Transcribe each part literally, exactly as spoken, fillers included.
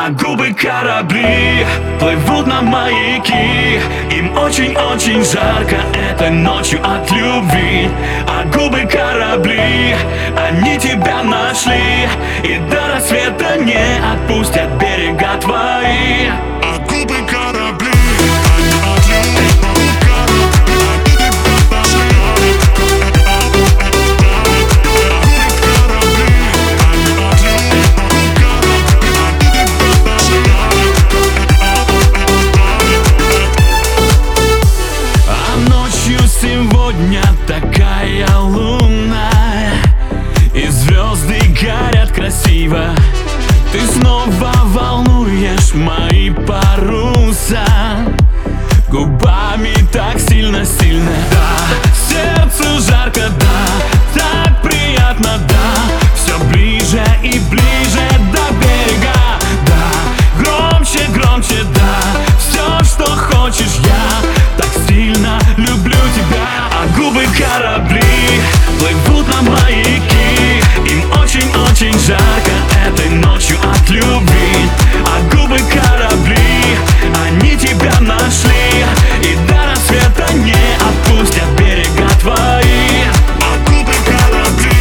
А губы корабли плывут на маяки. Им очень-очень жарко этой ночью от любви. А губы корабли, они тебя нашли и до рассвета не отпустят берега твои. А губы корабли, сегодня такая луна, и звезды горят красиво. Ты снова волнуешь мои паруса, губами так сильно-сильно. Да, сердцу жарко, да, так приятно, да. Все ближе и ближе до берега. Да, громче, громче, да. Все, что хочешь, я так сильно люблю тебя. А губы корабли плывут на маяки. Им очень-очень жарко этой ночью от любви. А губы корабли, они тебя нашли и до рассвета не отпустят берега твои. а губы корабли,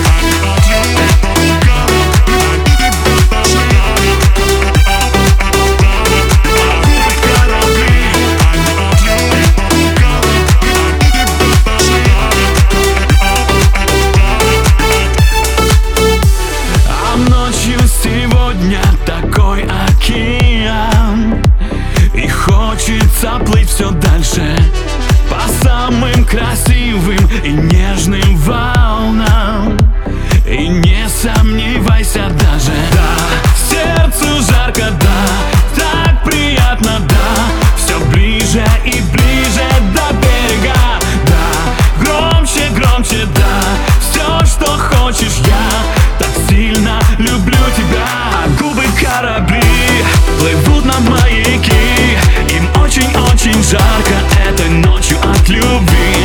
сегодня такой океан, и хочется плыть все дальше по самым красивым и нежным волнам. И не сомневайся даже, да, сердцу жарко, да, так приятно, да. Все ближе и ближе до берега. Да, громче, громче, да. Все, что хочешь, я так сильно люблю тебя. А губы корабли плывут на маяки. Им очень-очень жарко этой ночью от любви.